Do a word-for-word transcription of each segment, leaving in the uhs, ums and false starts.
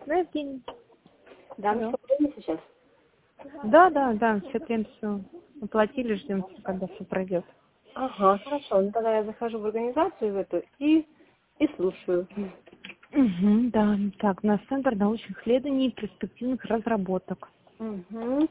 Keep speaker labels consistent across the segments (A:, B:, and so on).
A: Да, Евгений.
B: Да, ну что, время сейчас?
A: Да, да, да, все время все. Оплатили, ждем, когда все пройдет.
B: Ага, хорошо. Ну тогда я захожу в организацию в эту и, и слушаю.
A: Угу, да. Так, у нас Центр научных исследований и перспективных разработок.
B: Угу.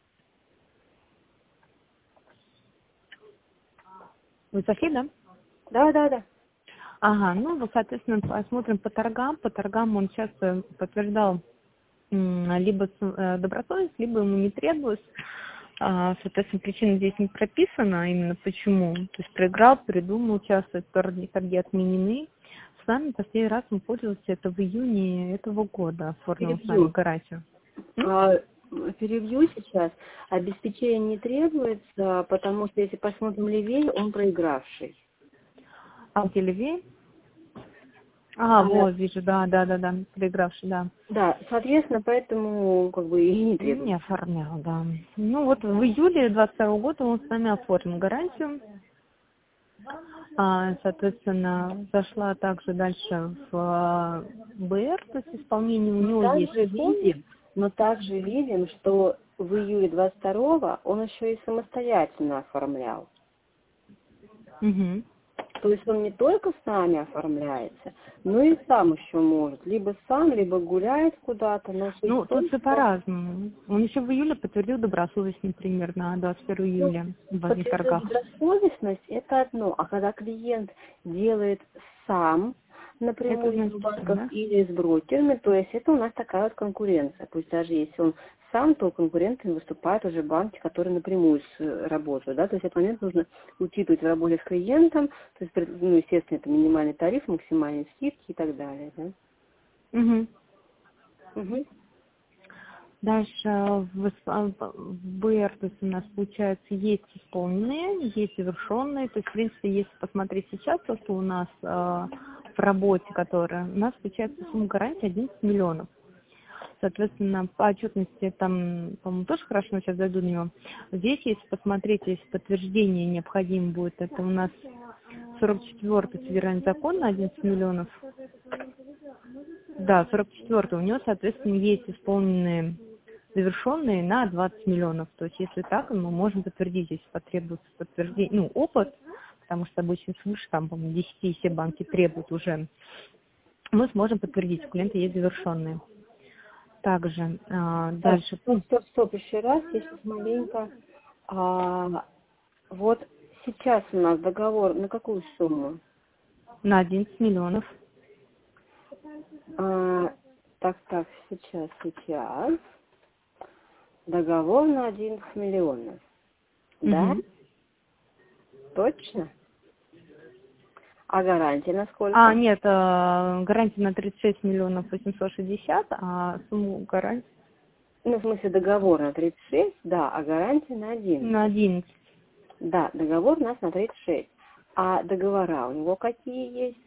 A: Вы зашли, да?
B: Да, да, да.
A: Ага, ну, вот, соответственно, посмотрим по торгам. По торгам он часто подтверждал м, либо с- э, добросовестность, либо ему не требовалось. А, соответственно, причина здесь не прописана, а именно почему. То есть проиграл, передумал участвовать, торги, торги отменены. С нами последний раз он пользовался это в июне этого года, оформил с нами
B: Перебью.
A: гарантию. М?
B: А, перебью сейчас. Обеспечение не требуется, потому что если посмотрим левее, он проигравший.
A: А где левее? А,
B: А,
A: вот, вижу, да, да, да, да, проигравший, да.
B: да, соответственно, поэтому как бы и не
A: Не
B: требуется.
A: оформлял, да. Ну вот в июле двадцать второго года он с нами оформил гарантию. А, соответственно, зашла также дальше в БР, то есть исполнение у
B: Но
A: него есть
B: также
A: исполнение.
B: видим, но также видим, что в июле двадцать второго он еще и самостоятельно оформлял.
A: Угу.
B: То есть он не только с нами оформляется, но и сам еще может. Либо сам, либо гуляет куда-то, но суть
A: Ну,
B: в
A: тут
B: том,
A: все
B: что
A: по-разному. Он еще в июле подтвердил добросовестность, например, на двадцать первого
B: ну,
A: июля в одних
B: подтвердить
A: торгах.
B: добросовестность – это одно, а когда клиент делает сам,
A: Это
B: напрямую из
A: значит все,
B: банков
A: да?
B: или с брокерами, то есть это у нас такая вот конкуренция. Пусть даже если он сам, то конкурентами выступают уже банки, которые напрямую с- работают. Да? То есть этот момент нужно учитывать в работе с клиентом, то есть, ну, естественно, это минимальный тариф, максимальные скидки и так далее. Да?
A: Угу.
B: Угу.
A: Дальше в, ис- в БР, то есть у нас получается есть исполненные, есть завершенные. То есть, в принципе, если посмотреть сейчас, то, что у нас э, в работе, которая, у нас получается сумма гарантии одиннадцать миллионов. Соответственно, по отчетности там, по-моему, тоже хорошо, но сейчас зайду на него. Здесь, если посмотреть, если подтверждение необходимо будет, это у нас сорок четвёртый федеральный закон на одиннадцать миллионов. Да, сорок четвёртый. У него, соответственно, есть исполненные завершенные на двадцать миллионов. То есть, если так, мы можем подтвердить, если потребуется подтверждение, ну, опыт, потому что обычно свыше, там, по-моему, десять все банки требуют уже, мы сможем подтвердить, у клиента есть завершенные. Также а,
B: Так,
A: дальше
B: стоп, стоп, стоп, еще раз, я сейчас маленько. А, вот сейчас у нас договор на какую сумму?
A: на одиннадцать миллионов.
B: А, так, так, сейчас, сейчас. Договор на одиннадцать миллионов. Да?
A: Мгм.
B: Точно? А гарантия на
A: А,
B: сколько?
A: нет, а, гарантия на тридцать шесть миллионов восемьсот шестьдесят, а сумму гарантии
B: Ну, в смысле, договор на тридцать шесть, да, а гарантия на
A: на
B: одиннадцать.
A: одиннадцать.
B: Да, договор у нас на тридцать шесть. А договора у него какие есть?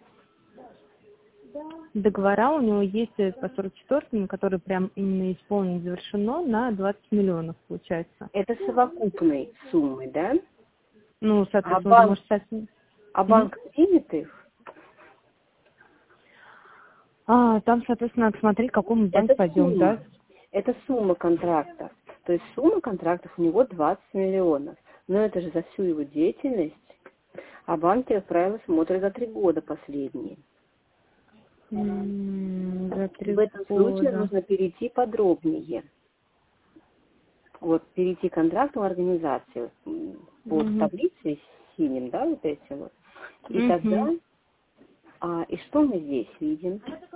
A: Договора у него есть э, по сорок четвёртому, который прям именно исполнен, завершено на двадцать миллионов, получается.
B: Это совокупной суммы, да?
A: Ну,
B: А
A: соответственно, он
B: банк,
A: может стать...
B: а
A: Мгм.
B: банк примет их?
A: А, там, соответственно, надо смотреть, к какому банк
B: Это
A: пойдем,
B: сумма.
A: да?
B: Это сумма контракта. То есть сумма контрактов у него двадцать миллионов. Но это же за всю его деятельность. А банки, как правило, смотрят за три года последние.
A: М, За
B: В
A: три
B: этом случае
A: года.
B: нужно перейти подробнее. Вот, перейти к контракту организации м, под
A: Угу.
B: таблицей с синим, да, вот этим вот. И тогда,
A: Угу.
B: а, и что мы здесь видим?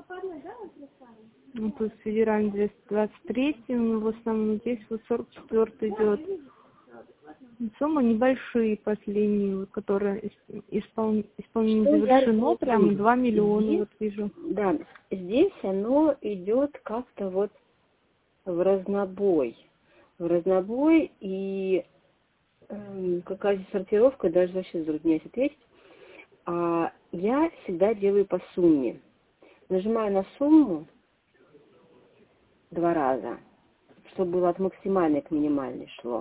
A: Ну, тут федеральный двести двадцать три, у него в основном здесь вот сорок четвёртый идет. Суммы небольшие последние, вот, которые ис- испол... исполнение
B: Что я
A: завершено, прям
B: реализую?
A: два миллиона,
B: Здесь,
A: вот вижу.
B: да, здесь оно идет как-то вот в разнобой. В разнобой, и эм, какая здесь сортировка, даже вообще затрудняюсь ответить. А, я всегда делаю по сумме. Нажимаю на сумму два раза, чтобы было от максимальной к минимальной шло.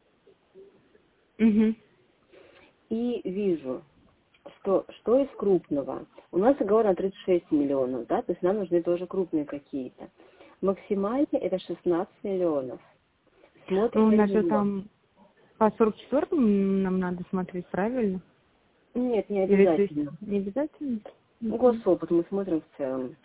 A: Угу.
B: И вижу, что, что из крупного. У нас договор на тридцать шесть миллионов, да, то есть нам нужны тоже крупные какие-то. Максимальный это шестнадцать миллионов. Смотрим
A: Ну, у
B: на
A: нас же
B: него.
A: там по сорок четвёртому нам надо смотреть, правильно?
B: Нет, не
A: Или то есть
B: обязательно.
A: не обязательно? Мгм.
B: Госопыт мы смотрим в целом.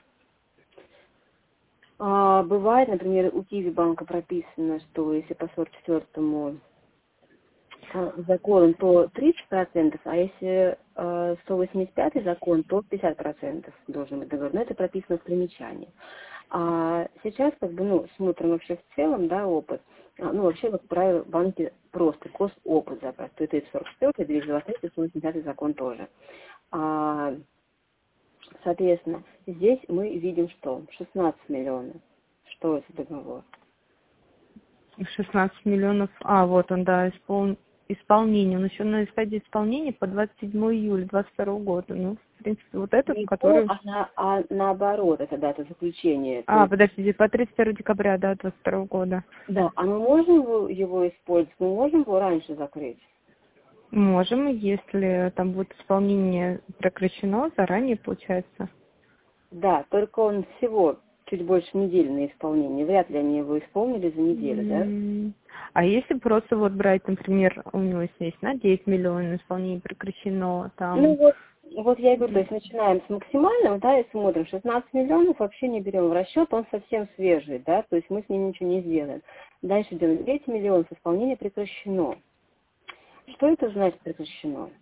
B: А, бывает, например, у Киви банка прописано, что если по сорок четвёртому а, закону, то тридцать процентов, а если а, сто восемьдесят пятый закон, то пятьдесят процентов должен быть договор. Но это прописано в примечании. А сейчас, как бы, ну, смотрим вообще в целом, да, опыт. А, ну, вообще, как правило, банки просто госопыт забрать. То это сорок четвёртый, двести двадцать третий, сто восемьдесят пятый закон тоже. А, соответственно, здесь мы видим, что шестнадцать миллионов. Что это договор?
A: шестнадцать миллионов. А, вот он, да, испол... исполнение. Он еще на стадии исполнения по двадцать седьмого июля двадцать второго года. Ну, в принципе, вот этот,
B: Не то,
A: который...
B: а, на, а наоборот, это дата заключения. То
A: А,
B: есть,
A: подождите, по тридцать второго декабря, да, двадцать второго года.
B: да, а мы можем его его использовать, мы можем его раньше закрыть?
A: Можем, если там будет исполнение прекращено заранее, получается.
B: Да, только он всего чуть больше недели на исполнение. Вряд ли они его исполнили за неделю, да?
A: М, А если просто вот брать, например, у него есть на десять миллионов исполнение прекращено,
B: Ну
A: там...
B: вот, вот я и говорю, то есть начинаем с максимального, да, и смотрим, шестнадцать миллионов вообще не берем в расчет, он совсем свежий, да, то есть мы с ним ничего не сделаем. Дальше делаем девять миллионов, исполнение прекращено. Что это значит прекращено?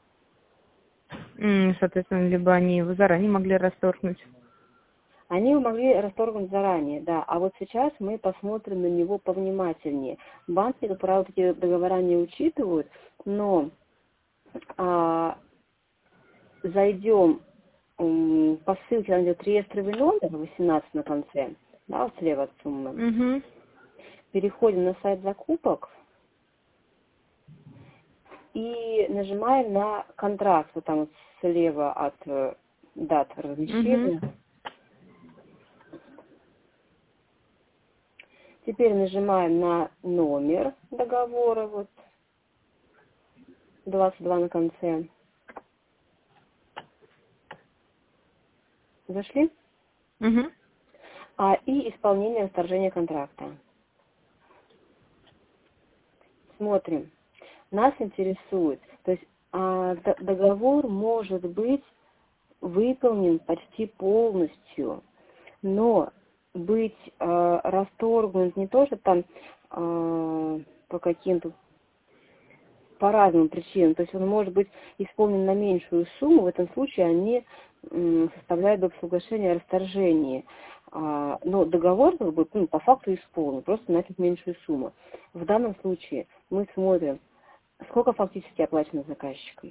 A: м, Соответственно, либо они его заранее могли расторгнуть.
B: Они его могли расторгнуть заранее, да, а вот сейчас мы посмотрим на него повнимательнее. Банки, как правило, такие договора не учитывают, но а, зайдем м, по ссылке, там идет реестровый номер, восемнадцать на конце, да, вот слева от суммы.
A: Угу.
B: Переходим на сайт закупок и нажимаем на контракт, вот там вот слева от э, дат
A: Угу.
B: размещения. Теперь нажимаем на номер договора, вот двадцать два на конце. Зашли?
A: Угу.
B: А, и исполнение расторжения контракта. Смотрим. Нас интересует, то есть а, д- договор может быть выполнен почти полностью, но быть э, расторгнут не то, что там э, по каким-то, по разным причинам, то есть он может быть исполнен на меньшую сумму, в этом случае они м, составляют договор соглашения о расторжении. А, но договор как бы, ну, по факту исполнен, просто на чуть меньшую сумму. В данном случае мы смотрим, сколько фактически оплачено заказчиком.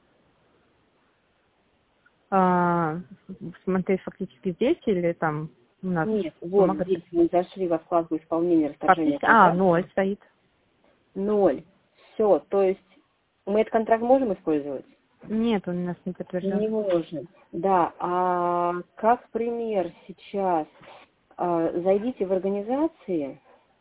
A: А, смотреть фактически здесь или там у нас
B: Нет, вот
A: помогать?
B: здесь мы зашли во вкладку исполнения расторжения
A: Фактически, а,
B: контракта.
A: ноль стоит.
B: Ноль. Все, то есть мы этот контракт можем использовать?
A: Нет, он у нас не подтвержден.
B: Не можем. Да, а как пример сейчас, а, зайдите в организации,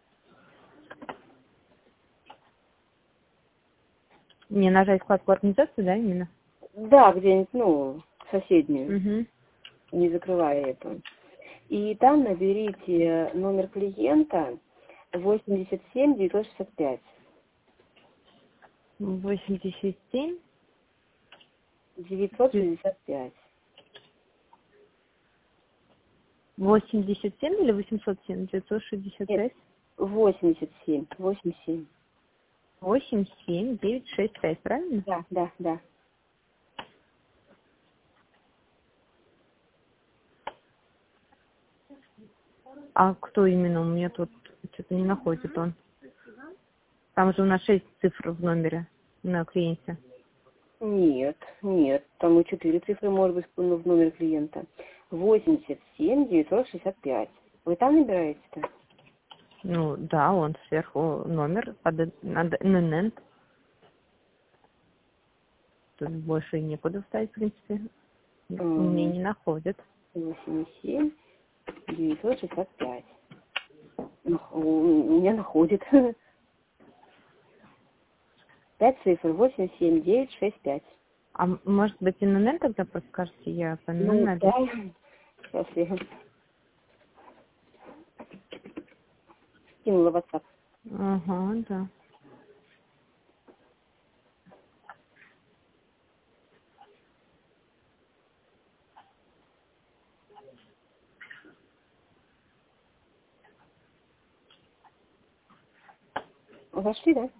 A: Не нажать вкладку организации, да, именно?
B: да, где-нибудь, ну, соседнюю,
A: Угу.
B: не закрывая эту, и там наберите номер клиента восемьдесят семь девятьсот шестьдесят пять.
A: восемьдесят семь.
B: девятьсот шестьдесят пять.
A: восемьдесят семь или восемьсот семь? девятьсот шестьдесят
B: Нет,
A: пять.
B: восемьдесят семь. восемьдесят семь.
A: восемь семь девять шесть пять, правильно?
B: Да, да, да.
A: А кто именно? У меня тут что-то не находит он. Там же у нас шесть цифр в номере на клиенте.
B: Нет, нет, там и четыре цифры может быть ну, в номере клиента. восемьдесят семь девятьсот шестьдесят пять. Вы там набираете-то?
A: Ну, да, он сверху номер, под- надо эн эн эн. Тут больше и некуда вставить, в принципе. Мне не находит.
B: восемьдесят семь девятьсот шестьдесят пять. Нах- У у меня находит. Пять цифр. восемь семь девять шесть пять.
A: А м- может быть эн эн эн тогда подскажете? Я по эн эн эн
B: Ну,
A: найду.
B: да. Сейчас я... Скинула в WhatsApp.
A: Ага, да.
B: Зашли, да?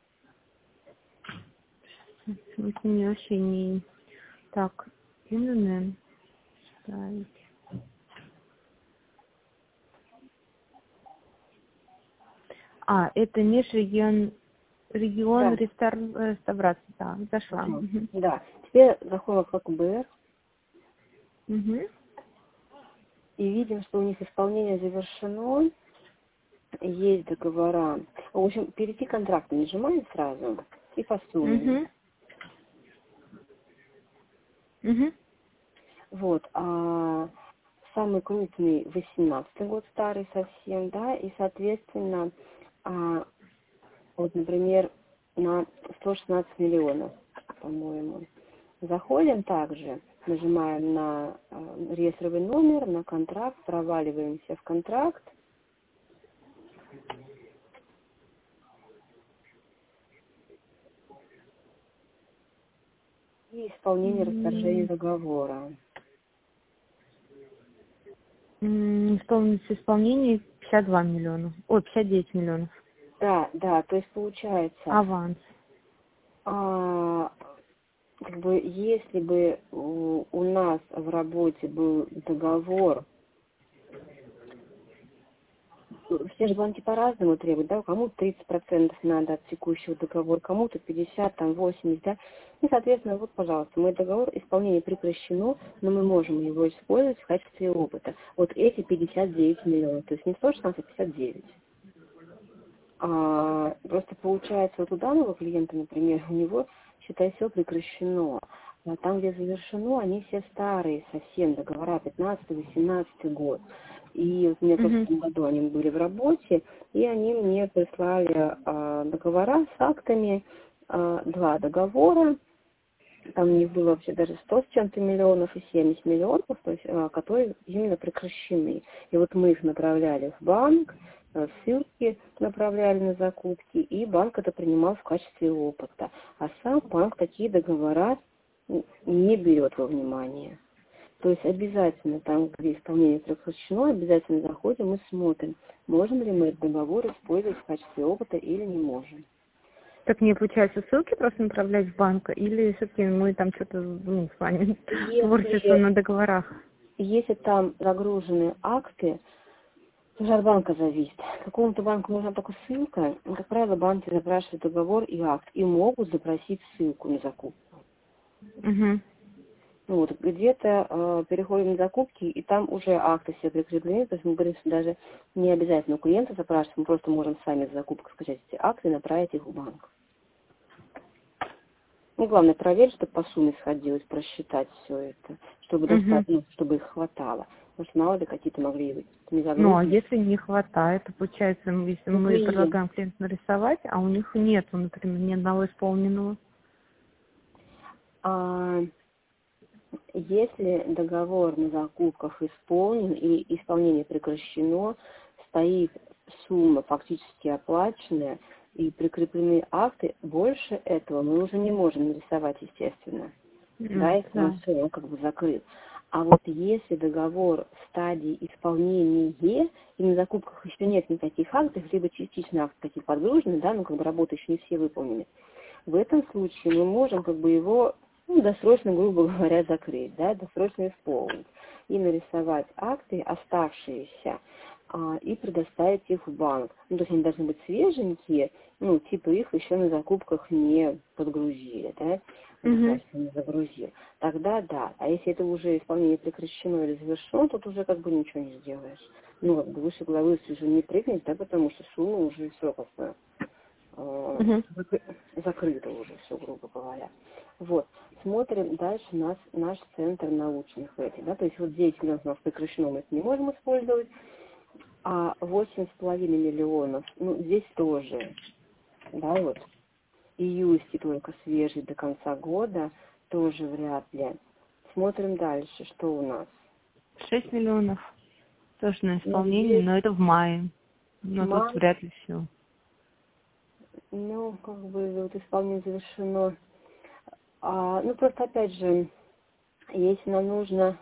A: Это мне вообще не... Так, ин ставить. А, это межрегион... Регион
B: Да.
A: рестор... реставрации, да, зашла.
B: Ага.
A: Угу.
B: Да. Теперь заходим в вкладку бэ эр
A: Угу.
B: и видим, что у них исполнение завершено. Есть договора. В общем, перейти контракт нажимаем сразу и по сумме.
A: Угу. Угу.
B: Вот. А самый крупный восемнадцатый год, старый совсем, да, и, соответственно, а, вот, например, на сто шестнадцать миллионов, по-моему. Заходим также, нажимаем на э, реестровый номер, на контракт, проваливаемся в контракт. И исполнение расторжения договора.
A: Исполнить исполнение пятьдесят два миллиона. Ой, пятьдесят девять миллионов.
B: Да, да, то есть получается,
A: Аванс.
B: а, как бы, если бы у, у нас в работе был договор, все же банки по-разному требуют, да, кому-то тридцать процентов надо от текущего договора, кому-то пятьдесят, там восемьдесят, да, и, соответственно, вот, пожалуйста, мой договор, исполнение прекращено, но мы можем его использовать в качестве опыта. Вот эти пятьдесят девять миллионов, то есть не сто шестнадцать, а пятьдесят девять. А, просто получается, вот у данного клиента, например, у него, считай, все прекращено. А там, где завершено, они все старые совсем, договора пятнадцатый-восемнадцатый год. И вот у меня просто в
A: Угу.
B: этом году они были в работе, и они мне прислали а, договора с актами, а, два договора. Там у них было вообще даже сто с чем-то миллионов и семьдесят миллионов, то есть, а, которые именно прекращены. И вот мы их направляли в банк, а, ссылки направляли на закупки, и банк это принимал в качестве опыта. А сам банк такие договора не берет во внимание. То есть обязательно там, где исполнение прекращено, обязательно заходим и смотрим, можем ли мы этот договор использовать в качестве опыта или не можем.
A: Так мне, получается, ссылки просто направлять в банк, или все-таки мы там что-то, ну, с вами творчество
B: Если,
A: на договорах?
B: если там загружены акты, уже от банка зависит. Какому-то банку нужна только ссылка, но, как правило, банки запрашивают договор и акт, и могут запросить ссылку на закупку.
A: Угу.
B: Ну, вот, где-то э, переходим на закупки, и там уже акты все прикреплены, то есть мы говорим, что даже не обязательно у клиента запрашивать, мы просто можем сами с закупок скачать эти акты и направить их в банк. Ну, главное проверить, чтобы по сумме сходилось, просчитать все это, чтобы достать,
A: Угу.
B: ну, чтобы их хватало. Потому что мало ли какие-то могли быть не
A: Ну, а
B: загружены.
A: если не хватает, то получается, ну, если
B: Ну,
A: мы
B: клиент.
A: предлагаем клиенту нарисовать, а у них нет, например, ни одного исполненного.
B: А если договор на закупках исполнен и исполнение прекращено, стоит сумма фактически оплаченная и прикреплены акты, больше этого мы уже не можем нарисовать, естественно. Да,
A: Ну,
B: если он
A: да.
B: все, он как бы закрыт. А вот если договор в стадии исполнения и на закупках еще нет никаких актов, либо частично акты такие подгружены, да, ну как бы работы еще не все выполнены, в этом случае мы можем как бы его, ну, досрочно, грубо говоря, закрыть, да, досрочно исполнить и нарисовать акты оставшиеся а, и предоставить их в банк. Ну, то есть они должны быть свеженькие, ну, типа их еще на закупках не подгрузили, да,
A: Угу.
B: достаточно не загрузил. Тогда да. А если это уже исполнение прекращено или завершено, тут уже как бы ничего не сделаешь. Ну, как бы выше головы уже не прыгнет, да, потому что сумма уже все как-то э,
A: Угу.
B: закры- закрыто уже все, грубо говоря. Вот. Смотрим дальше нас, наш центр научных этих, да, то есть вот девять миллионов у нас прекращено, мы это не можем использовать, а восемь с половиной миллионов, ну, здесь тоже, да, вот, июльский только свежий до конца года, тоже вряд ли. Смотрим дальше, что у нас.
A: шесть миллионов тоже на
B: Ну,
A: исполнение,
B: здесь,
A: но это в мае. Но
B: Май,
A: тут вряд ли все.
B: ну, как бы вот исполнение завершено. А, ну, просто опять же, если нам нужно,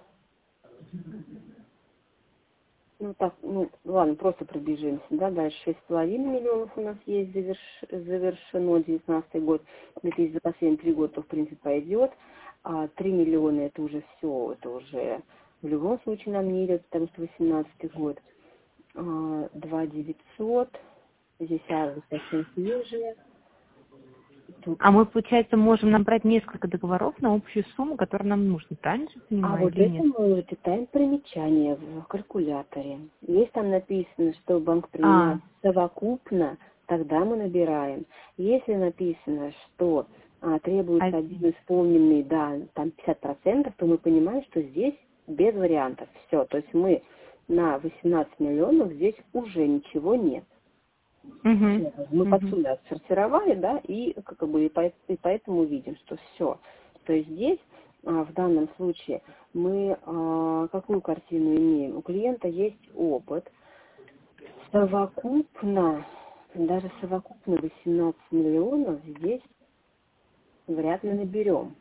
B: ну так, ну ладно, просто пробежимся, да, дальше шесть с половиной миллионов у нас есть заверш, завершено, девятнадцатый год, если за последние три года, то в принципе пойдет, а три миллиона это уже все, это уже в любом случае нам не идет, потому что восемнадцатый год, а, два девятьсот, здесь август совсем свежие, тут.
A: А мы, получается, можем набрать несколько договоров на общую сумму, которая нам нужна, правильно же
B: А
A: понимаю,
B: вот
A: или
B: это
A: нет?
B: мы читаем примечание в калькуляторе. Если там написано, что банк
A: А,
B: принимает совокупно, тогда мы набираем. Если написано, что а, требуется
A: один.
B: один исполненный, да, там пятьдесят процентов, то мы понимаем, что здесь без вариантов. Все. То есть мы на восемнадцать миллионов здесь уже ничего нет.
A: Угу,
B: Всё. Мы под
A: угу.
B: суммой отсортировали, да, и как бы и, по- и поэтому видим, что все. То есть здесь а, в данном случае мы а, какую картину имеем? У клиента есть опыт. Совокупно, даже совокупно восемнадцать миллионов здесь вряд ли наберем.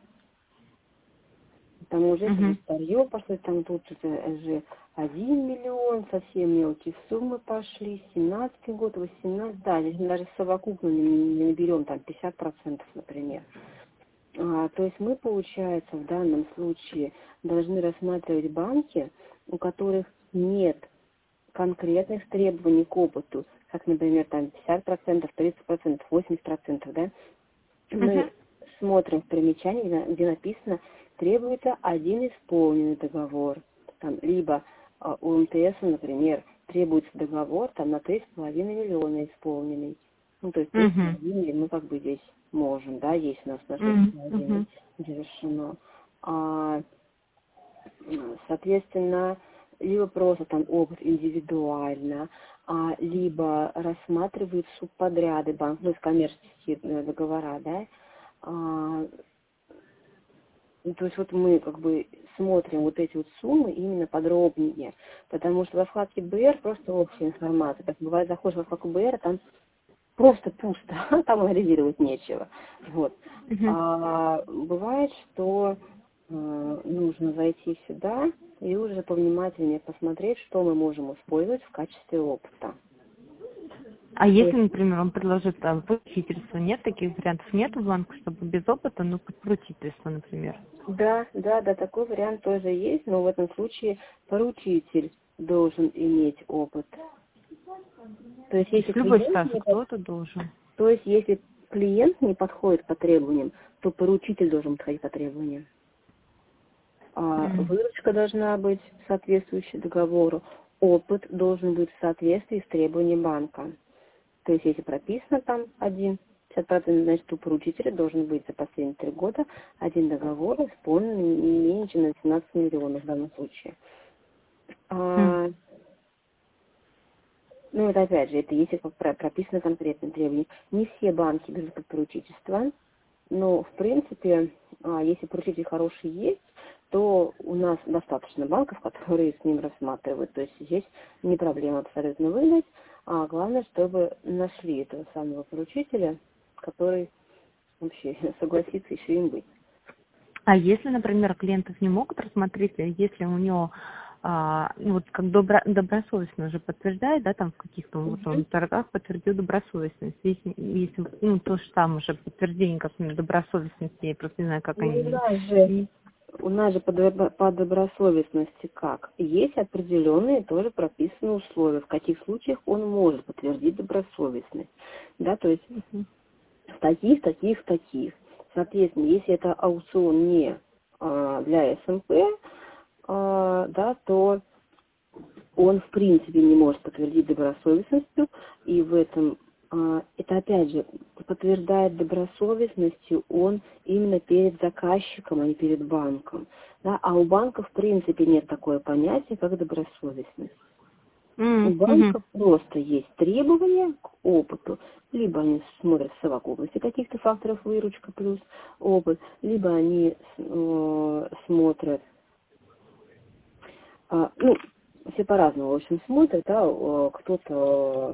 B: Там уже это же
A: Угу.
B: старье пошло, там тут уже же один миллион, совсем мелкие суммы пошли, семнадцатый год, восемнадцатый, да, здесь мы даже совокупно не, не наберем там пятьдесят процентов, например. А, то есть мы, получается, в данном случае должны рассматривать банки, у которых нет конкретных требований к опыту, как, например, там пятьдесят процентов, тридцать процентов, восемьдесят процентов, да,
A: Угу.
B: мы смотрим в примечании, где где написано, требуется один исполненный договор. Там, либо а, у МТС, например, требуется договор там, на три с половиной миллиона исполненный. Ну, то есть три с
A: Угу.
B: половиной мы как бы здесь можем, да, есть у нас на шесть с половиной
A: Угу.
B: завершено. А, соответственно, либо просто там опыт индивидуально, а, либо рассматривают субподряды банк, ну, коммерческие э, договора, да. А, ну, то есть вот мы как бы смотрим вот эти вот суммы именно подробнее, потому что во вкладке БР просто общая информация. Как бывает, заходишь во вкладку БР, там просто пусто, там анализировать нечего. Вот.
A: Угу.
B: А бывает, что э, нужно зайти сюда и уже повнимательнее посмотреть, что мы можем использовать в качестве опыта.
A: А
B: То
A: если,
B: есть,
A: например, он предложит там поручительство, нет таких вариантов, нет в банке, чтобы без опыта, ну, под поручительство, например.
B: да, да, да, такой вариант тоже есть, но в этом случае поручитель должен иметь опыт. То есть,
A: То
B: если
A: есть любой
B: клиент
A: стаж
B: не под-
A: кто-то должен.
B: то есть, если клиент не подходит по требованиям, то поручитель должен подходить по требованиям. А
A: М.
B: выручка должна быть соответствующей договору, опыт должен быть в соответствии с требованием банка. То есть, если прописано там один пятьдесят процентов, значит, у поручителя должен быть за последние три года один договор, исполненный не менее чем на семнадцать миллионов в данном случае.
A: М.
B: А, ну, это опять же, это если как про- прописано конкретные требования. Не все банки берут под поручительство. Но, в принципе, а, если поручитель хороший есть, то у нас достаточно банков, которые с ним рассматривают. То есть здесь не проблема абсолютно выдать, а главное, чтобы нашли этого самого поручителя, который вообще согласится еще им быть.
A: А если, например, клиентов не могут рассмотреть, а если у него а, ну, вот как добро, добросовестно уже подтверждает, да, там в каких-то вот он
B: Мгм.
A: в торгах подтвердил добросовестность. Если, если ну, то же самое уже подтверждение как добросовестности, я просто не знаю, как
B: Ну, у
A: они.
B: нас же,
A: И-
B: у нас же по, добро- по добросовестности как? Есть определенные тоже прописанные условия, в каких случаях он может подтвердить добросовестность. Да, то есть
A: Мгм.
B: в таких, таких, таких. Соответственно, если это аукцион не а, для СМП, а, да, то он в принципе не может подтвердить добросовестностью, и в этом а, это опять же подтверждает добросовестностью он именно перед заказчиком, а не перед банком. Да? А у банка в принципе нет такое понятие, как добросовестность. У
A: М, мгм.
B: банков просто есть требования к опыту. Либо они смотрят в совокупности каких-то факторов выручка плюс опыт, либо они э, смотрят, а, ну, все по-разному, в общем, смотрят, да, кто-то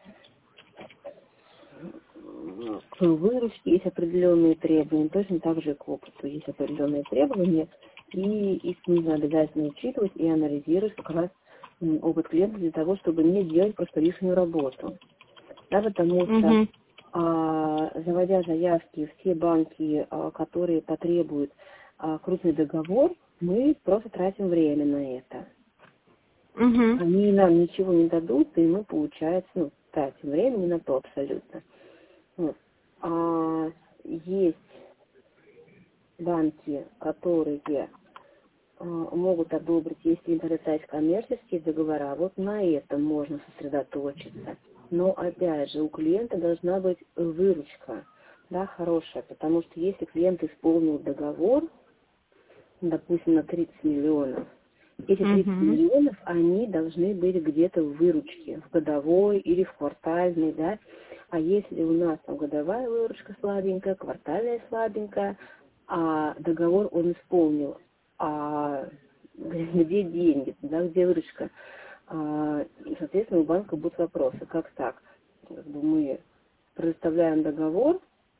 B: к выручке есть определенные требования, точно так же и к опыту есть определенные требования, и их нужно обязательно учитывать и анализировать как раз опыт клиента для того, чтобы не делать просто лишнюю работу. Да, потому что,
A: Угу.
B: а, заводя заявки в те банки, а, которые потребуют а, крупный договор, мы просто тратим время на это.
A: Угу.
B: Они нам ничего не дадут, и мы, получается, ну, тратим время не на то абсолютно. Вот. А есть банки, которые а, могут одобрить, если интернет коммерческие договора, вот на этом можно сосредоточиться. Но, опять же, у клиента должна быть выручка, да, хорошая, потому что если клиент исполнил договор, допустим, на тридцать миллионов, эти тридцать
A: Угу.
B: миллионов, они должны быть где-то в выручке, в годовой или в квартальной, да. А если у нас там годовая выручка слабенькая, квартальная слабенькая, а договор он исполнил, а где деньги, да, где выручка, а, и, соответственно, у банка будут вопросы, как так? Как бы мы предоставляем договор,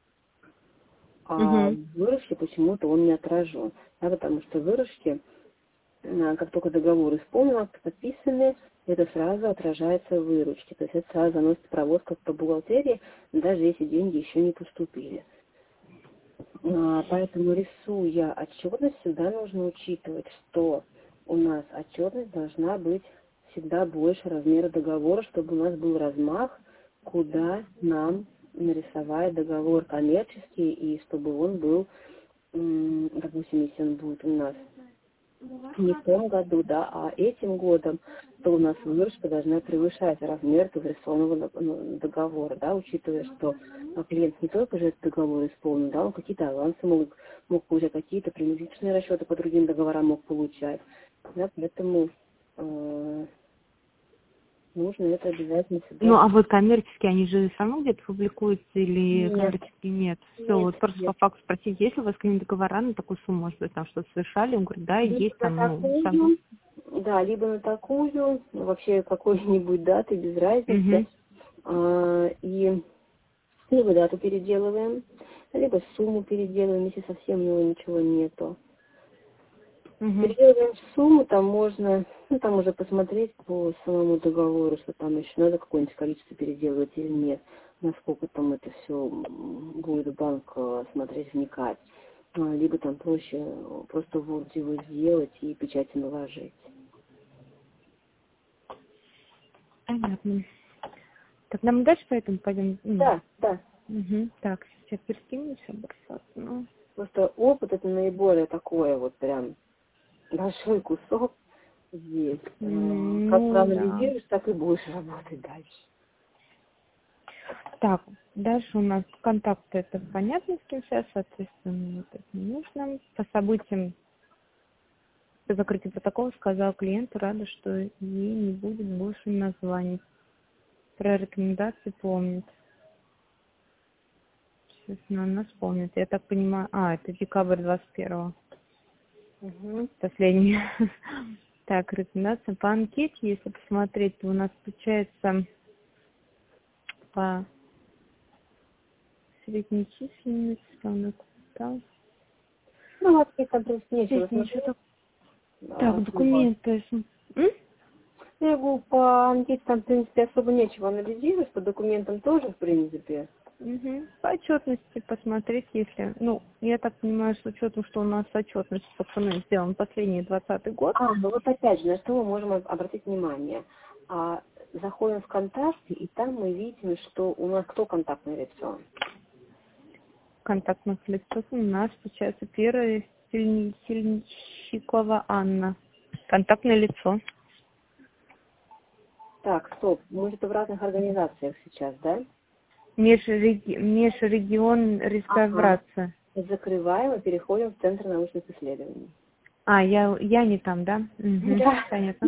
B: а
A: Угу.
B: в выручке почему-то он не отражен, да, потому что выручки, как только договор исполнен, акты подписаны, это сразу отражается в выручке. То есть это сразу заносит проводка по бухгалтерии, даже если деньги еще не поступили. А, Поэтому, рисуя отчетность, всегда нужно учитывать, что у нас отчетность должна быть всегда больше размера договора, чтобы у нас был размах, куда нам нарисовать договор коммерческий, и чтобы он был, м, допустим, если он будет у нас не в том году, да, а этим годом, то у нас выручка должна превышать размер разрисованного договора, да, учитывая, что клиент не только же этот договор исполнил, да, он какие-то авансы мог, мог получать, какие-то промежуточные расчеты по другим договорам мог получать, да, поэтому э, нужно это обязательно
A: Ну,
B: всегда.
A: а вот коммерческие, они же все равно где-то публикуются или
B: Нет,
A: коммерческие нет? Все,
B: нет,
A: вот просто по
B: нет.
A: факту спросить, есть ли у вас какие-нибудь договора на такую сумму, может быть, там что-то совершали? Он говорит, да,
B: Либо
A: есть
B: на
A: там, ну, сам.
B: такую, да, либо на такую, вообще какой-нибудь даты, без разницы.
A: Угу.
B: А, и либо дату переделываем, либо сумму переделываем, если совсем у него ничего нету.
A: Угу.
B: Переделываем сумму, там можно, ну, там уже посмотреть по самому договору, что там еще надо какое-нибудь количество переделывать или нет, насколько там это все будет банк э, смотреть, вникать. А, либо там проще просто в Word его сделать и печати наложить.
A: Понятно. Так, нам дальше поэтому пойдем? М.
B: Да, да.
A: Угу. Так, сейчас перекинемся, бросаться. Ну.
B: Просто опыт это наиболее такое вот прям большой кусок здесь. А,
A: М,
B: Как
A: Ну, да.
B: проанализируешь, так и будешь работать дальше.
A: Так, дальше у нас контакты, это понятно, с кем сейчас, соответственно, вот это не нужно. По событиям, по закрытию протокола сказал клиенту, рада, что ей не будет больше названий. Про рекомендации помнит. Честно, она вспомнит. Я так понимаю, а, это декабрь двадцать первого.
B: Угу.
A: Последний. Так, рекомендация по анкете, если посмотреть, то у нас получается по средней численности, основной капитал.
B: Ну, вообще там, в принципе, нечего
A: Здесь ничего
B: смотреть.
A: так.
B: А,
A: Так,
B: особо.
A: документы. М?
B: Я говорю, по анкете там, в принципе, особо нечего анализировать, по документам тоже, в принципе.
A: Угу. По отчетности посмотреть, если, ну, я так понимаю, с учетом, что у нас отчетность, собственно, сделан последний двадцатый год.
B: А, ну вот опять же, на что мы можем обратить внимание. А, заходим в контакты, и там мы видим, что у нас кто контактное лицо.
A: Контактных лиц у нас получается первая Сильни- Сильничикова Анна. Контактное лицо.
B: Так, стоп, мы же в разных организациях сейчас, да?
A: Межреги... Межрегион
B: Ага.
A: реставрация.
B: Закрываем и переходим в Центр научных исследований.
A: А, я, я не там, да? Угу.
B: Да.
A: Понятно.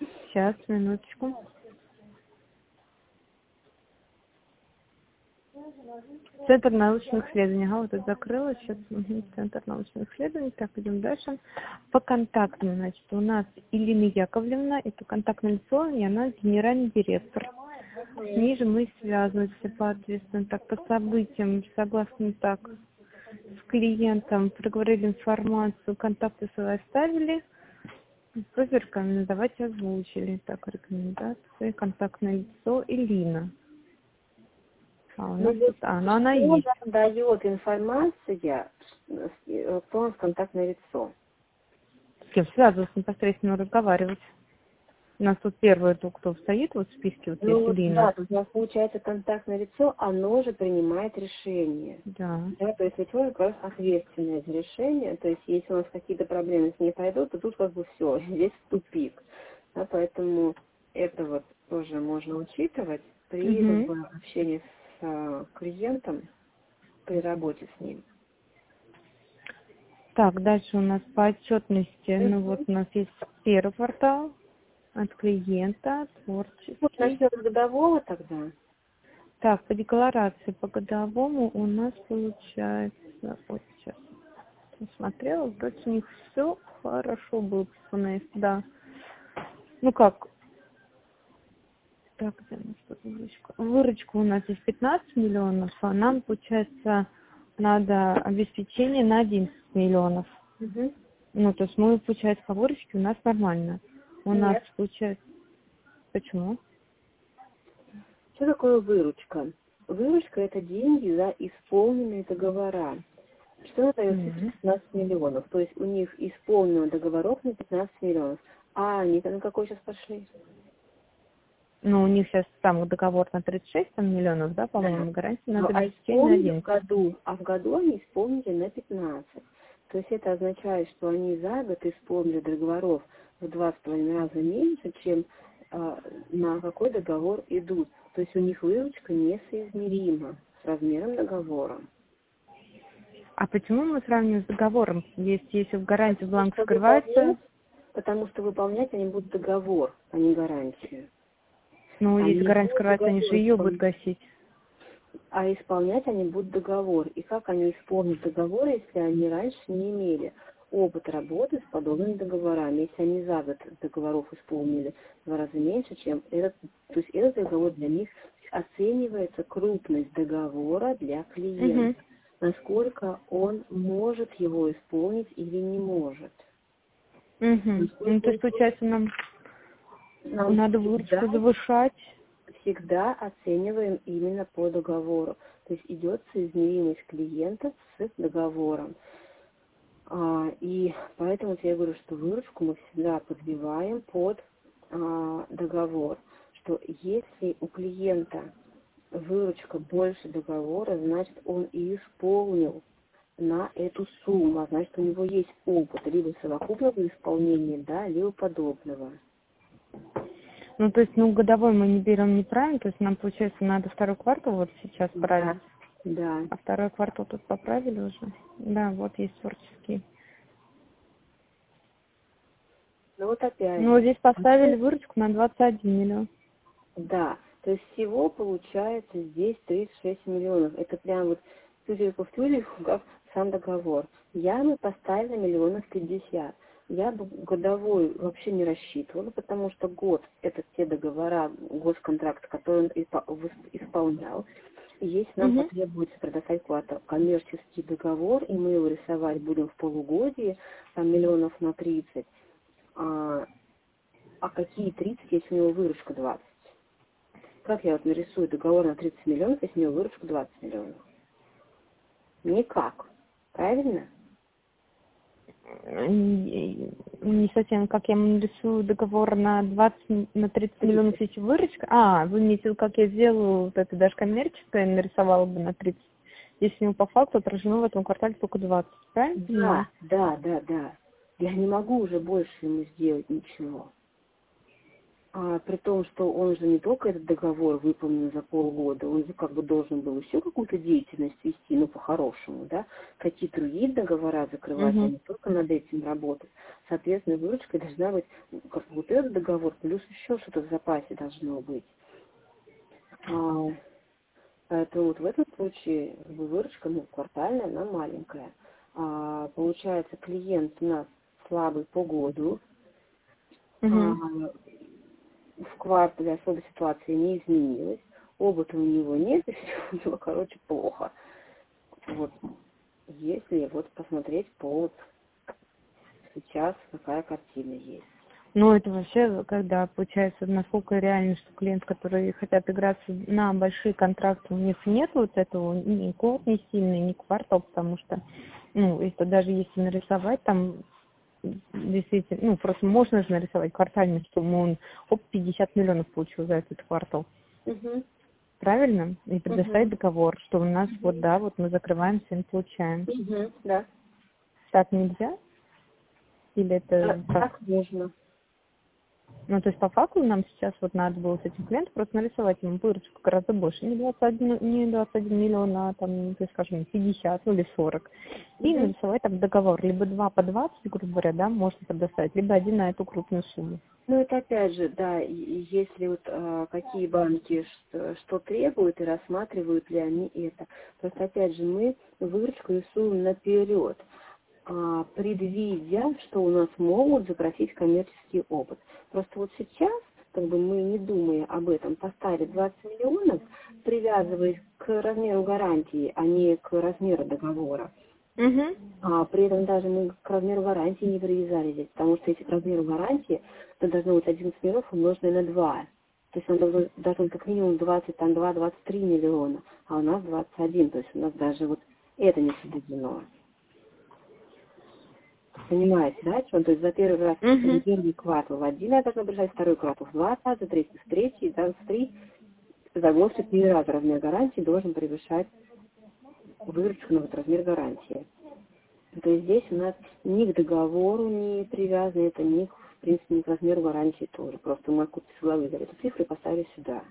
A: Сейчас, минуточку. Центр научных исследований. Ага, вот это закрыла. Сейчас угу, Центр научных исследований. Так, идем дальше. По контактам, значит, у нас Ирина Яковлевна, это контактное лицо, и она генеральный директор. С ней же мы связываемся, соответственно, так, по событиям, согласно так, с клиентом, проговорили информацию, контакты свои оставили, просьбу рекомендовать озвучили. Так, рекомендации, контактное лицо Элина. А, у нас
B: Ну,
A: тут, а, ну она
B: что
A: есть.
B: дает информация, кто у нас контактное лицо?
A: С кем связываться, непосредственно разговаривать. У нас тут первое, то, кто стоит вот в списке, вот
B: Ну,
A: есть
B: вот,
A: Элина.
B: да, тут у нас получается контактное лицо, оно же принимает решение.
A: Да.
B: Да, то есть лицо как раз ответственное за решение, то есть если у нас какие-то проблемы с ней пойдут, то тут как бы все, здесь тупик. Да, поэтому это вот тоже можно учитывать при как
A: Угу.
B: бы, общении с а, клиентом, при работе с ним.
A: Так, дальше у нас по отчетности, ну
B: Мгм.
A: вот у нас есть первый квартал от клиента,
B: Вот
A: творческий.
B: насчет годового тогда.
A: Так, по декларации по годовому у нас получается, вот сейчас посмотрела, вроде у них все хорошо было по ФНС, да. Ну как, так, где у нас тут выручка? Выручка у нас есть пятнадцать миллионов, а нам, получается, надо обеспечение на одиннадцать миллионов.
B: Мгм.
A: Ну, то есть мы, получается, по выручке у нас нормально. У нас,
B: Нет.
A: получается, почему?
B: Что такое выручка? Выручка – это деньги за исполненные договора. Что остается из
A: Мгм.
B: пятнадцати миллионов? То есть у них исполнено договоров на пятнадцать миллионов. А они-то на какой сейчас пошли?
A: Ну, у них сейчас там договор на тридцать шесть там, миллионов, да,
B: Да.
A: по-моему, гарантия
B: Ну,
A: надо
B: а
A: обеспечение на
B: исполнили в
A: одиннадцать.
B: году, а в году они исполнили на пятнадцать. То есть это означает, что они за год исполнили договоров в два с половиной раза меньше, чем а, на какой договор идут. То есть у них выручка несоизмерима с размером договора.
A: А почему мы сравниваем с договором? Есть, если в гарантии
B: Потому
A: бланк
B: что
A: скрывается,
B: выполнять, потому что выполнять они будут договор, а не гарантию.
A: ну,
B: Они
A: если
B: не
A: гарантия
B: будут
A: скрывается, они
B: договор
A: же ее будут
B: исполнять.
A: гасить.
B: А исполнять они будут договор. И как они исполнят договор, если они раньше не имели опыт работы с подобными договорами, если они за год договоров исполнили в два раза меньше, чем этот, то есть этот договор для них оценивается крупность договора для
A: Угу.
B: клиента, насколько он может его исполнить или не может.
A: Угу. Ну,
B: Насколько
A: то
B: он
A: есть, получается, нам
B: нам
A: надо
B: всегда
A: выручку завышать.
B: всегда оцениваем именно по договору. То есть идет соизмеримость клиента с договором. А, и поэтому я говорю, что выручку мы всегда подбиваем под а, договор. Что если у клиента выручка больше договора, значит он и исполнил на эту сумму, а значит у него есть опыт либо совокупного исполнения, да, либо подобного.
A: Ну, то есть, ну, годовой мы не берем неправильно, то есть нам, получается, надо второй квартал вот сейчас править.
B: Да, да.
A: А второй квартал тут поправили уже. Да, вот есть творческий.
B: Ну вот опять
A: Ну, вот
B: же.
A: здесь поставили выручку на двадцать один миллион.
B: Да, то есть всего получается здесь тридцать шесть миллионов. Это прям вот тюдельку в тюдельку, как сам договор. Я бы поставила миллионов пятьдесят. Я бы годовой вообще не рассчитывала, потому что год – это те договора, госконтракт, который он испо- выс- исполнял. И если нам
A: Угу.
B: потребуется предоставить какой-то коммерческий договор, и мы его рисовать будем в полугодии, там миллионов на тридцать, а, а какие тридцать, если у него выручка двадцать? Как я вот нарисую договор на тридцать миллионов, если у него выручка двадцать миллионов? Никак. Правильно?
A: Не не совсем, как я нарисую договор на двадцать, на тридцать миллионов,
B: тридцать.
A: если выручка. А, вы имеете в виду, как я сделаю вот это даже коммерческое, нарисовала бы на тридцать, если у него по факту отражено в этом квартале только двадцать, правильно понимаю?
B: Да, да, да, да. Я не могу уже больше ему сделать ничего. А, при том, что он же не только этот договор выполнил за полгода, он же как бы должен был еще какую-то деятельность вести, ну, по-хорошему, да, какие-то другие договора закрывать, а
A: Угу.
B: не только над этим работать. Соответственно, выручка должна быть, ну, как вот этот договор, плюс еще что-то в запасе должно быть. А, поэтому вот в этом случае выручка, ну, квартальная, она маленькая. А, получается, клиент у нас слабый по году.
A: Угу.
B: А, в квартале особой ситуации не изменилась. Опыта у него нет, и все у него, короче, плохо. Вот, если вот посмотреть по вот сейчас, какая картина есть.
A: Ну, это вообще, когда получается, насколько реально, что клиент, которые хотят играться на большие контракты, у них нет вот этого ни год не сильный, ни квартал, потому что, ну, это даже если нарисовать, там, действительно, ну, просто можно же нарисовать квартальную сумму, он, оп, пятьдесят миллионов получил за этот квартал.
B: Угу.
A: Правильно? И предоставить
B: Угу.
A: договор, что у нас,
B: Угу.
A: вот, да, вот мы закрываемся и получаем.
B: Угу. Да.
A: Так нельзя? Или
B: А,
A: это как?
B: так можно.
A: Ну, то есть по факту нам сейчас вот надо было с этим клиентом просто нарисовать ему выручку гораздо больше. Не двадцать один, не двадцать один миллион, а там, ну, скажем, пятьдесят, ну или сорок. И
B: Угу.
A: нарисовать там договор. Либо два по двадцать, грубо говоря, да, можно предоставить, либо один на эту крупную сумму.
B: Ну, это опять же, да, и- и если вот а, какие банки что, что требуют и рассматривают ли они это. Просто опять же мы выручку рисуем наперед, а, предвидя, что у нас могут запросить коммерческий опыт. Просто вот сейчас, как бы мы не думая об этом, поставили двадцать миллионов, привязываясь к размеру гарантии, а не к размеру договора.
A: Угу.
B: А при этом даже мы к размеру гарантии не привязали здесь, потому что если к размеру гарантии, то должно быть одиннадцать миллионов умноженное на два. То есть он должен, должен как минимум двадцать два двадцать три миллиона, а у нас двадцать один, то есть у нас даже вот это не соблюдено. Понимаете, да, о чем? То есть за первый раз, за
A: Угу.
B: первый квартал в один раз должно брать, второй квартал в два раза, третий в третий, за три, за год в четыре раза размер гарантии должен превышать выручку на вот размер гарантии. То есть здесь у нас ни к договору не привязано, это ни, в принципе, ни к размеру гарантии тоже. Просто мы откуда-то с головы взяли эту цифру и поставили сюда.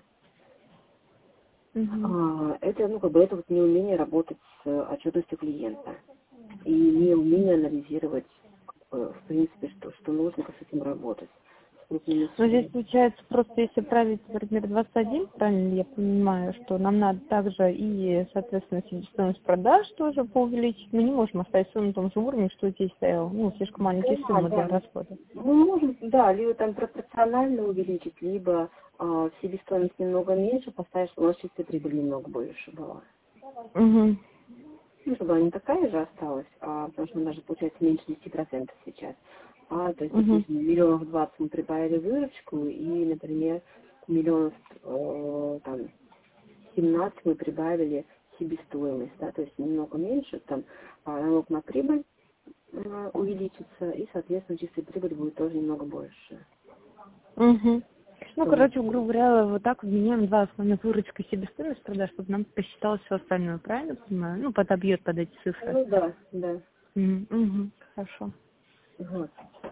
A: Угу.
B: А, это, ну, как бы, это вот неумение работать с отчетностью клиента. И неумение анализировать, э, в принципе, что, что нужно, как с этим работать. С крупными
A: Но здесь
B: суммами.
A: получается просто если править, например, двадцать один, правильно ли я понимаю, что нам надо также и, соответственно, себестоимость продаж тоже поувеличить. Мы не можем оставить сумму на том же уровне, что здесь стоял. Ну, слишком маленькие
B: Да,
A: суммы для
B: да.
A: расхода.
B: Мы можем, да, либо там пропорционально увеличить, либо а, себестоимость немного меньше, поставить, чтобы у нас чистая прибыль немного больше была.
A: Угу.
B: Ну, чтобы она не такая же осталась, а потому что она даже получается меньше десяти процентов сейчас. А, то есть,
A: Угу.
B: допустим, миллионов двадцать мы прибавили выручку, и, например, миллионов э, там семнадцать мы прибавили себестоимость, да, то есть немного меньше, там а, налог на прибыль э, увеличится, и, соответственно, чистая прибыль будет тоже немного больше.
A: Угу. Ну,
B: Вот.
A: короче, грубо говоря, вот так меняем два основных: выручка и себестоимость продаж, чтобы нам посчиталось все остальное, правильно понимаю? Ну, подобьет под эти цифры.
B: Ну да, да.
A: Угу. Угу. Хорошо.
B: Вот.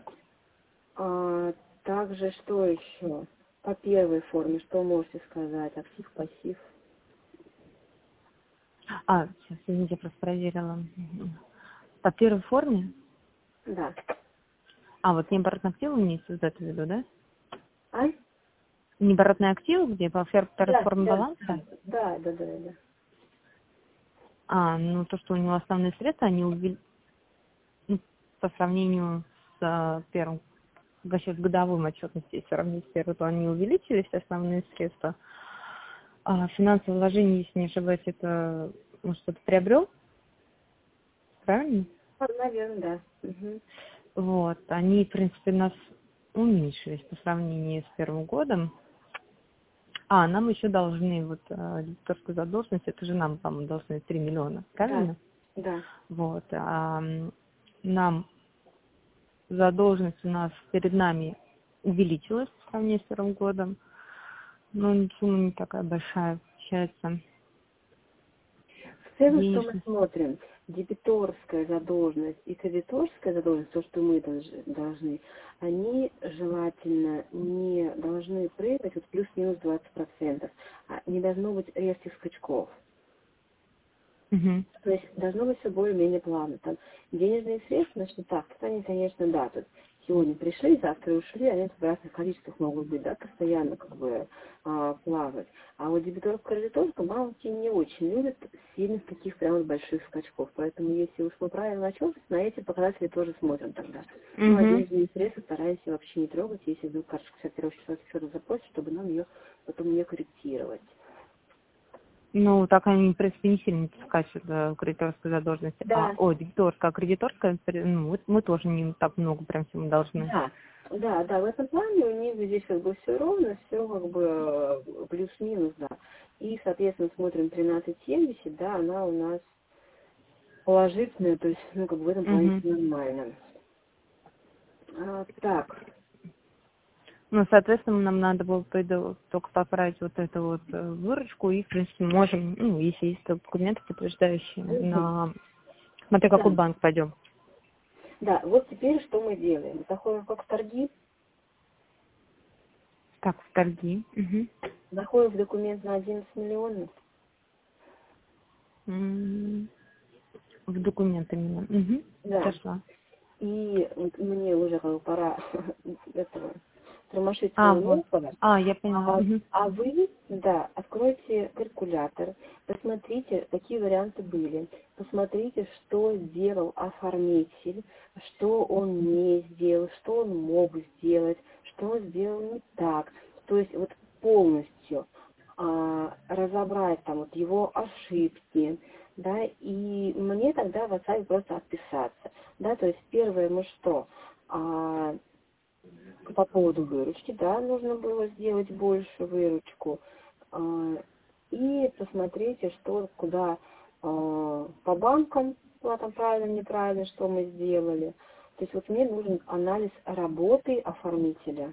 B: А, также что еще? По первой форме, что можете сказать? Актив, пассив?
A: А, сейчас, извините, я просто проверила. Мгм. По первой форме,
B: Да.
A: а вот необоротные активы имеется вот это в виду, да?
B: А?
A: Необоротные активы, где по фер- второй
B: Да,
A: форме
B: да,
A: баланса?
B: да, да, да, да.
A: А, ну то, что у него основные средства, они увели... ну, по сравнению с а, первым, вообще с годовым отчетностью, если сравнить с первым, то они увеличились, основные средства. А финансовые вложения, если не ошибаюсь, это он что-то приобрел, правильно?
B: Ну, наверное, да. Угу.
A: Вот, они, в принципе, у нас уменьшились по сравнению с первым годом. А, нам еще должны, вот, э, дебиторскую задолженность, это же нам, по-моему, должны три миллиона,
B: Да,
A: правильно?
B: да.
A: Вот, а м, нам задолженность у нас перед нами увеличилась по сравнению с первым годом, но сумма не такая большая, получается,
B: В целом, что мы
A: денежность.
B: смотрим? Дебиторская задолженность и кредиторская задолженность, то, что мы долж- должны, они желательно не должны прыгать вот плюс-минус двадцать процентов, а не должно быть резких скачков.
A: Мгм.
B: То есть должно быть все более-менее плавно. Там денежные средства на счетах, тут они, конечно, да, тут сегодня пришли, завтра ушли, они в разных количествах могут быть, да, постоянно как бы а, плавать. А вот дебиторка-кредиторка мамки не очень любят сильных таких прям больших скачков. Поэтому если уж мы правильно отчетность, на эти показатели тоже смотрим тогда.
A: Угу.
B: Ну, а денежные средства стараемся вообще не трогать, если вдруг карточка сортировщика что-то запросит, чтобы нам ее потом не корректировать.
A: Ну, так они, в принципе, не сильно скачут э, кредиторской задолженности. А,
B: Да.
A: о, дебиторская, а кредиторская, ну, вот мы тоже не так много прям всему должны.
B: Да, да, да, в этом плане у них здесь как бы все ровно, все как бы э, плюс-минус, да. И, соответственно, смотрим тринадцать семьдесят, да, она у нас положительная, то есть, ну, как бы в этом плане
A: Угу.
B: всё нормально. А, так,
A: Ну, соответственно, нам надо было пойду- только поправить вот эту вот э, выручку, и, в принципе, можем, ну, если есть документы, подтверждающие,
B: мгм.
A: на... Смотри,
B: Да,
A: какой банк пойдем.
B: да, вот теперь что мы делаем? Заходим как в торги,
A: Так, в торги. Угу.
B: заходим в документ на одиннадцать миллионов,
A: М, В документы именно. Угу.
B: да,
A: Зашла.
B: и вот мне уже как бы пора этого тормошить
A: А,
B: своего
A: вот.
B: ноутбука.
A: А, я поняла.
B: А,
A: Угу.
B: а вы, да, откройте калькулятор, посмотрите, какие варианты были, посмотрите, что сделал оформитель, что он не сделал, что он мог сделать, что он сделал не так. То есть вот полностью а, разобрать там вот его ошибки, да, и мне тогда в WhatsApp просто отписаться, да, то есть первое мы что, а, по поводу выручки, да, нужно было сделать больше выручку. А, И посмотрите, что, куда а, по банкам, куда там правильно, неправильно, что мы сделали. То есть вот мне нужен анализ работы оформителя,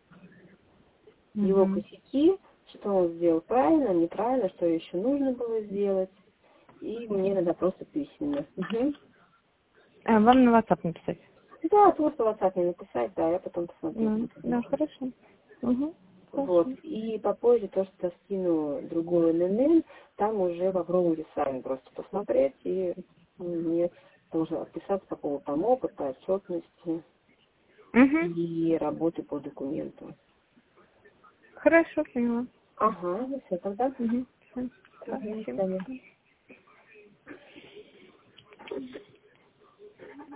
B: его
A: Угу.
B: косяки, что он сделал правильно, неправильно, что еще нужно было сделать. И мне надо просто письменно. Мгм.
A: А, вам на WhatsApp написать.
B: Да, просто в WhatsApp мне написать, да, я потом посмотрю.
A: Ну, да, хорошо. Угу.
B: Вот.
A: Хорошо.
B: И попозже то, что скину другой эн эн эн, там уже попробуйте сами просто посмотреть и мне тоже отписаться по поводу там опыта, отчетности
A: Угу.
B: и работы по документу.
A: Хорошо, поняла.
B: Ага, ну все, тогда.
A: Угу. Все.
B: Мгм, до
A: Спасибо.
B: свидания.